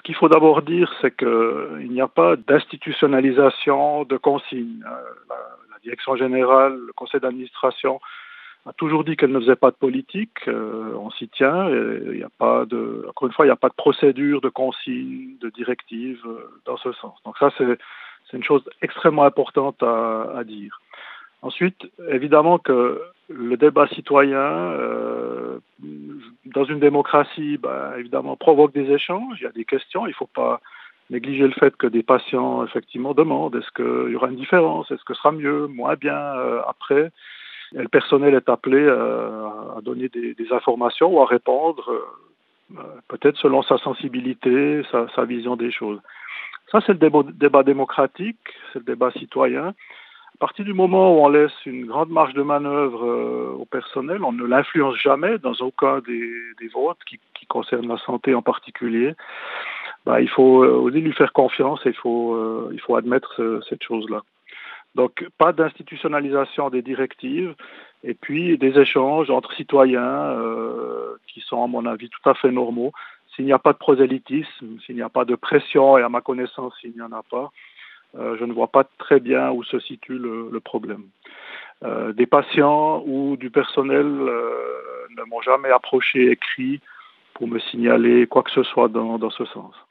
qu'il faut d'abord dire, c'est qu'il n'y a pas d'institutionnalisation de consignes. La direction générale, le conseil d'administration a toujours dit qu'elle ne faisait pas de politique. On s'y tient. Il n'y a pas encore une fois, il n'y a pas de procédure, de consignes, de directives dans ce sens. Donc ça, c'est une chose extrêmement importante à dire. Ensuite, évidemment que le débat citoyen, dans une démocratie, évidemment, provoque des échanges, il y a des questions, il ne faut pas négliger le fait que des patients, effectivement, demandent est-ce qu'il y aura une différence, est-ce que ce sera mieux, moins bien après. Et le personnel est appelé à donner des informations ou à répondre, peut-être selon sa sensibilité, sa vision des choses. Ça, c'est le débat démocratique, c'est le débat citoyen. À partir du moment où on laisse une grande marge de manœuvre au personnel, on ne l'influence jamais dans aucun des votes qui concernent la santé en particulier. Il faut aussi lui faire confiance et il faut admettre cette chose-là. Donc, pas d'institutionnalisation des directives et puis des échanges entre citoyens qui sont, à mon avis, tout à fait normaux. S'il n'y a pas de prosélytisme, s'il n'y a pas de pression, et à ma connaissance, s'il n'y en a pas, je ne vois pas très bien où se situe le problème. Des patients ou du personnel ne m'ont jamais approché, écrit, pour me signaler quoi que ce soit dans ce sens.